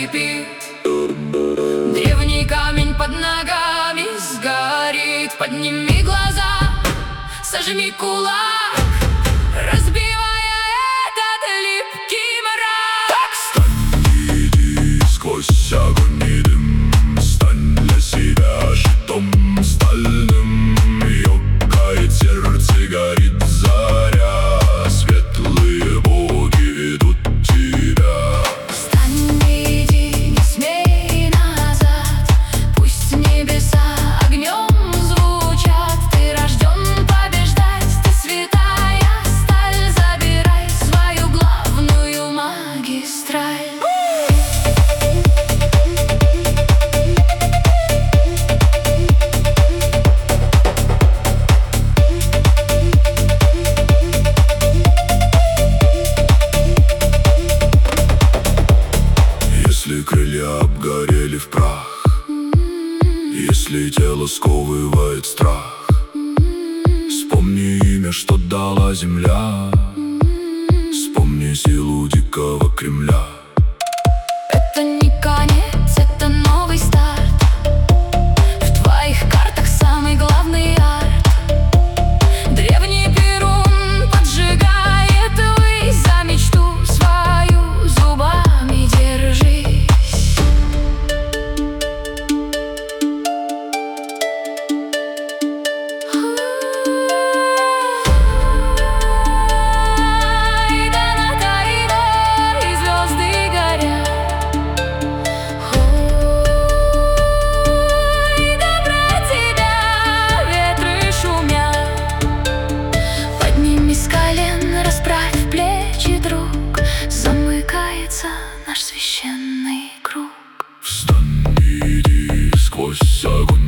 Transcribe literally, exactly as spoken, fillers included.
скрипит, древний камень под ногами сгорит. Подними глаза, сожми кулак, разбивая этот липкий мрак. Встань, иди сквозь огонь и дым, стань для себя щитом стальным. Ёкает сердце, горит заря, светлые боги ведут тебя. Встань, иди, не смей назад, пусть небеса огнем звучат. Ты рожден побеждать, ты святая сталь, забирай свою главную магистраль. Если крылья обгорели в прах, если тело сковывает страх, вспомни имя, что дала земля, вспомни силу дикого Кремля. Это не конец, это новый старт. В твоих картах самый главный арт. Древний Перун поджигает высь, за мечту свою зубами держись. Ай, да на коридор, и звезды горят. Ой, да про тебя ветры шумят. Поднимись с колен, расправь плечи, друг, замыкается наш священный круг. Встань, иди сквозь огонь